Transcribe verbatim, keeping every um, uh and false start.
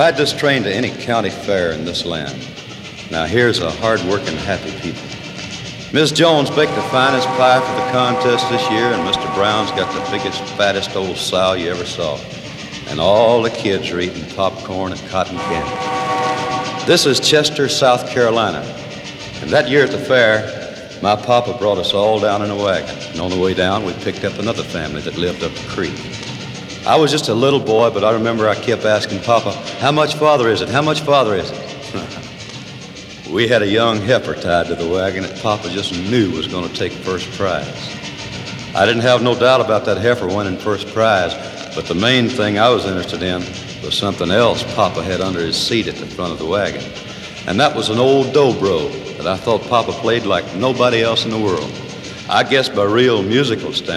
Ride this train to any county fair in this land. Now here's a hard-working, happy people. Miss Jones baked the finest pie for the contest this year, and Mister Brown's got the biggest, fattest old sow you ever saw. And all the kids are eating popcorn and cotton candy. This is Chester, South Carolina. And that year at the fair, my papa brought us all down in a wagon. And on the way down, we picked up another family that lived up the creek. I was just a little boy, but I remember I kept asking Papa, how much farther is it? How much farther is it? We had a young heifer tied to the wagon that Papa just knew was going to take first prize. I didn't have no doubt about that heifer winning first prize, but the main thing I was interested in was something else Papa had under his seat at the front of the wagon. And that was an old dobro that I thought Papa played like nobody else in the world. I guess by real musical standards.